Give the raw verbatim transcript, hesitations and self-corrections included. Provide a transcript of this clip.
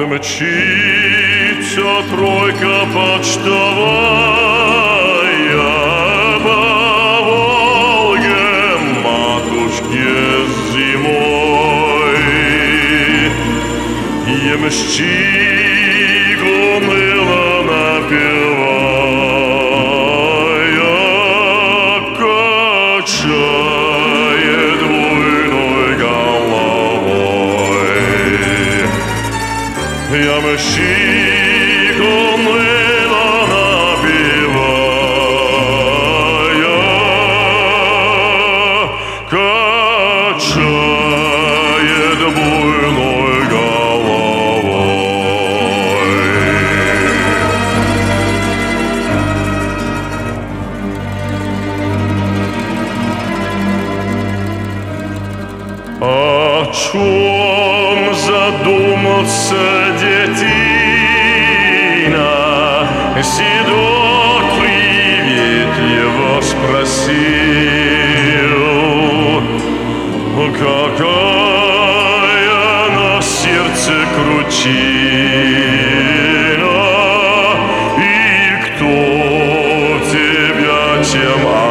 мчится тройка почтовая по Волге матушке зимой. Ямщик уныло напевая качает буйной головой. Ямщик уныло напевая качает буйной головой. О чем задумался детина? Седок приветливо спросил: какая на сердце кручина, и кто тебя чем